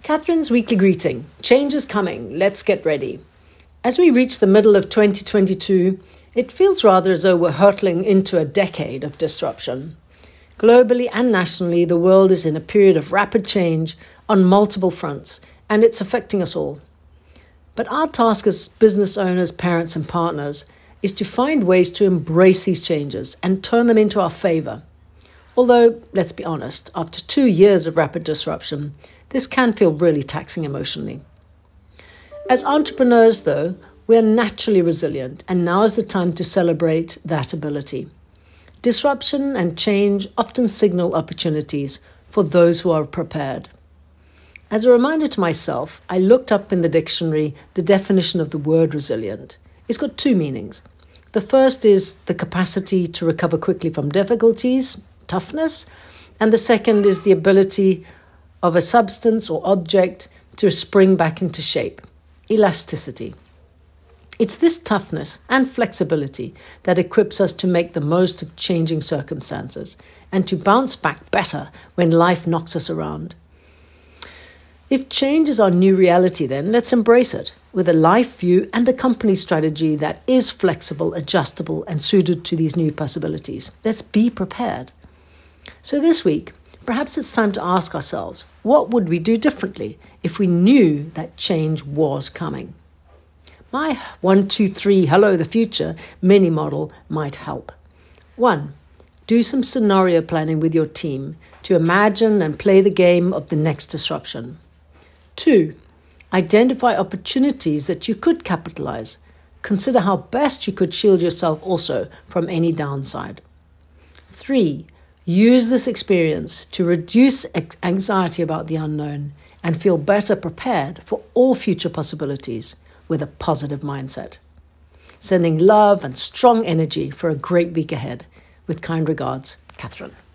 Catherine's weekly greeting. Change is coming. Let's get ready. As we reach the middle of 2022, it feels rather as though we're hurtling into a decade of disruption. Globally and nationally, the world is in a period of rapid change on multiple fronts, and it's affecting us all. But our task as business owners, parents, and partners is to find ways to embrace these changes and turn them into our favor. Although, let's be honest, after 2 years of rapid disruption, this can feel really taxing emotionally. As entrepreneurs, though, we are naturally resilient, and now is the time to celebrate that ability. Disruption and change often signal opportunities for those who are prepared. As a reminder to myself, I looked up in the dictionary the definition of the word resilient. It's got 2 meanings. The first is the capacity to recover quickly from difficulties, toughness, and the second is the ability of a substance or object to spring back into shape, elasticity. It's this toughness and flexibility that equips us to make the most of changing circumstances and to bounce back better when life knocks us around. If change is our new reality, then let's embrace it with a life view and a company strategy that is flexible, adjustable, and suited to these new possibilities. Let's be prepared. So this week, perhaps it's time to ask ourselves, what would we do differently if we knew that change was coming? My 1, 2, 3, Hello the Future mini model might help. 1. Do some scenario planning with your team to imagine and play the game of the next disruption. 2. Identify opportunities that you could capitalize. Consider how best you could shield yourself also from any downside. 3. Use this experience to reduce anxiety about the unknown and feel better prepared for all future possibilities with a positive mindset. Sending love and strong energy for a great week ahead. With kind regards, Catherine.